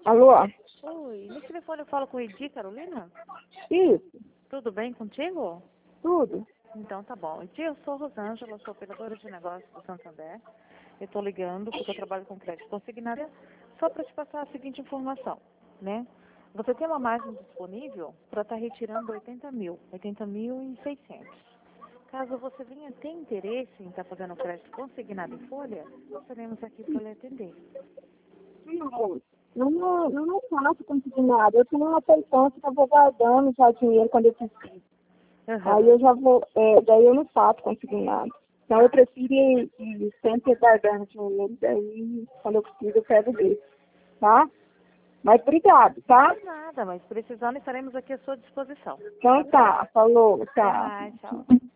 Alô? Oi, no telefone eu falo com o Edi, Carolina? Isso, Tudo bem contigo? tudo. Então tá bom. Edi, eu sou Rosângela, sou operadora de negócios do Santander. Eu tô ligando porque eu trabalho com crédito consignado só para te passar a seguinte informação, né? Você tem uma margem disponível para estar retirando 80.600. Caso você venha ter interesse em estar fazendo crédito consignado em folha, nós estaremos aqui para lhe atender. Não, eu não faço consignado. Eu tenho uma poupança que eu vou guardando já dinheiro quando eu preciso. Aí eu já vou, daí eu não faço consignado. Então eu prefiro ir sempre guardando dinheiro, daí quando eu preciso eu pego dele, tá? Mas obrigado, tá? Nada, mas precisando estaremos aqui à sua disposição. Então tá, falou, Até tá. mais, tchau.